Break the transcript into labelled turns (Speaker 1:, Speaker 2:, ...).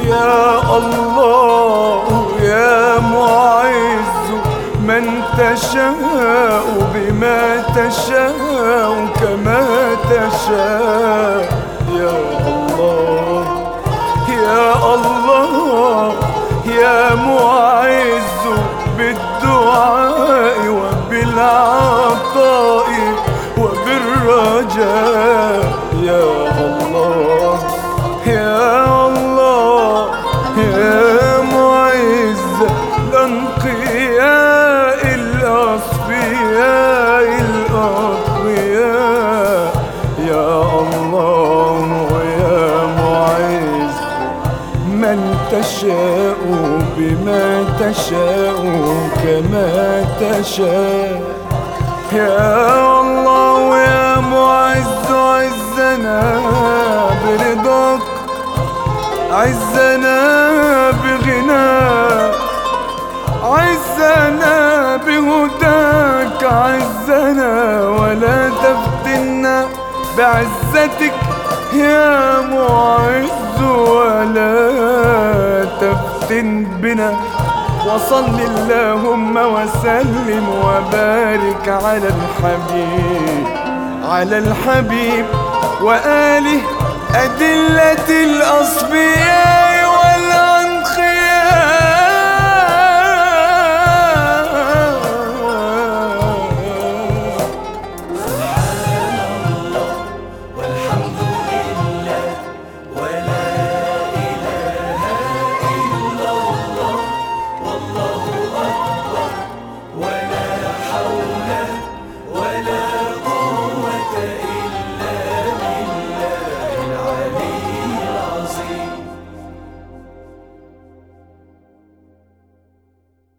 Speaker 1: يا الله يا معز من تشاء بما تشاء كما تشاء. يا الله يا الله يا معز بالدعاء وبالعطاء وبالرجاء. يا الله يا الله يا معز الأنقياء الأصفياء الأقوياء. يا الله يا معز من تشاء بما تشاء كما تشاء. يا الله يا معز عزنا برضاك، عزنا بغناك، عزنا بهداك، عزنا ولا تفتنا بعزتك يا معز ولا تفتن بنا. وصل اللهم وسلم وبارك على الحبيب وآله أدلة الأصفياء.